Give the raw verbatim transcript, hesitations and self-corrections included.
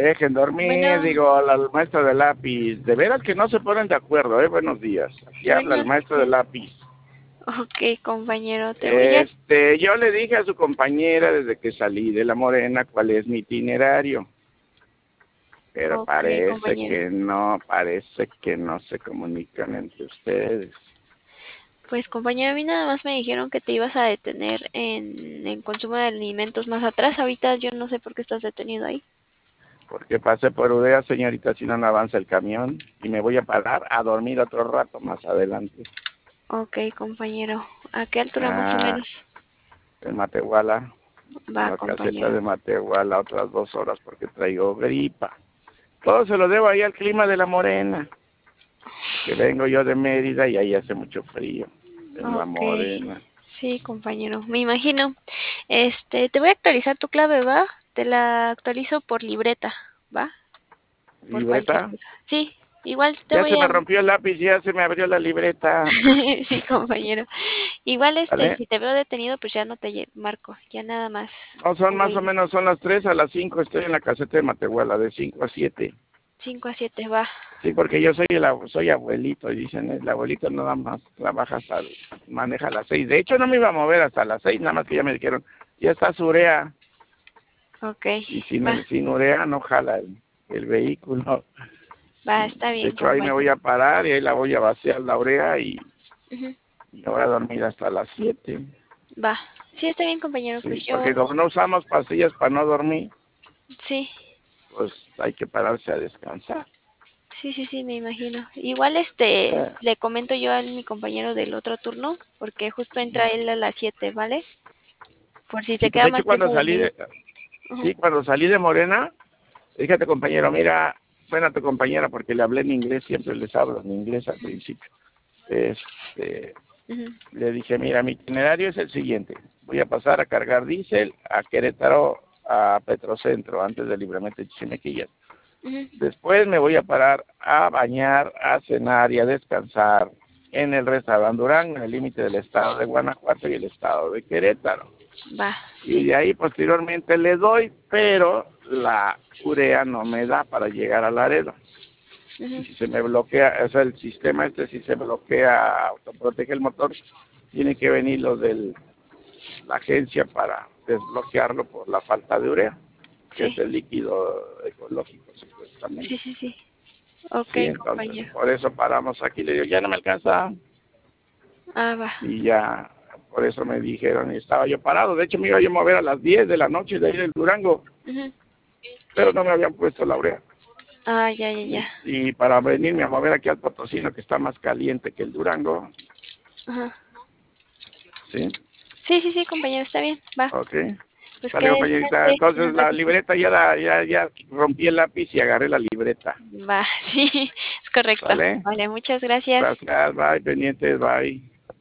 Dejen dormir, Bueno, digo, al, al maestro de lápiz. De veras que no se ponen de acuerdo, ¿eh? Buenos días. Aquí habla bueno, el maestro de este, lápiz. ok, compañero, te voy a... Este, yo le dije a su compañera desde que salí de la Morena cuál es mi itinerario. Pero Ok, parece compañero. que no, parece que no se comunican entre ustedes. Pues, compañero, a mí nada más me dijeron que te ibas a detener en, en consumo de alimentos más atrás. Ahorita yo no sé por qué estás detenido ahí. Porque pasé por Udea, señorita, si no, no avanza el camión. Y me voy a parar a dormir otro rato más adelante. Ok, compañero. ¿A qué altura más o Ah, menos? en Matehuala. En Va, la caseta compañero. de Matehuala, otras dos horas porque traigo gripa. Todo se lo debo ahí al clima de la Morena. Que vengo yo de Mérida y ahí hace mucho frío. En la Ok. Morena. Sí, compañero. Me imagino. Este, te voy a actualizar tu clave, ¿va? Te la actualizo por libreta, ¿va? Por cualquier ¿Libreta? cosa. Sí, igual te Ya voy se me a... rompió el lápiz, ya se me abrió la libreta. Sí, compañero. Igual, este, ¿Vale? si te veo detenido, pues ya no te lle- marco. Ya nada más. No, son Pongo más o ahí menos, son las tres a las cinco estoy en la caseta de Matehuala, de cinco a siete. cinco a siete, va. Sí, porque yo soy el ab- soy abuelito, y dicen, el abuelito nada más trabaja hasta, el- maneja a las seis. De hecho, no me iba a mover hasta las seis, nada más que ya me dijeron, ya está su urea, Ok, y sin, va. el, sin urea no jala el, el vehículo. Va, está De bien, hecho, ahí me voy compañero. a parar y ahí la voy a vaciar la urea y, Ujú. y me voy a dormir hasta las siete. Va. Sí, está bien, compañero. Pues Sí, yo... porque como no usamos pastillas para no dormir, Sí. pues hay que pararse a descansar. Sí, sí, sí, me imagino. Igual, este, Eh, le comento yo a mi compañero del otro turno, porque justo entra él a las siete, ¿vale? Por si sí, te pues queda de más hecho cuando tiempo de salí venir. de, Ujú. sí, cuando salí de Morena, fíjate compañero, mira, buena tu compañera porque le hablé en inglés, siempre les hablo en inglés al principio. Este, Ujú. le dije, mira, mi itinerario es el siguiente. Voy a pasar a cargar diésel a Querétaro, a Petrocentro, antes del Libramiento de Chimequillas. Ujú. Después me voy a parar a bañar, a cenar y a descansar en el restaurante Durango, en el límite del estado de Guanajuato y el estado de Querétaro. Va, Y sí. de ahí posteriormente le doy, pero la urea no me da para llegar a Laredo. Y Ujú. si se me bloquea, o sea, el sistema este, si se bloquea, autoprotege el motor, tiene que venir lo de la agencia para desbloquearlo por la falta de urea, que Sí, es el líquido ecológico, sí, supuestamente. sí, sí. Ok, Sí, entonces, compañero. por eso paramos aquí. Le digo, ya no me alcanza. Ah, va. Y ya, por eso me dijeron, y estaba yo parado. De hecho, me iba yo a mover a las diez de la noche de ahí del Durango, Ujú. pero no me habían puesto la urea. Ah, ya, ya, ya. Y, y para venirme a mover aquí al Potosino, que está más caliente que el Durango, Ajá. ¿sí? Sí, sí, sí, compañero, está bien. Va. Ok. Pues que Sale, compañerita. descanse en Entonces, un la ratito. libreta ya, la, ya, ya rompí el lápiz y agarré la libreta. Va, sí, es correcto. ¿Sale? Vale, muchas gracias. Gracias, bye, pendientes, bye.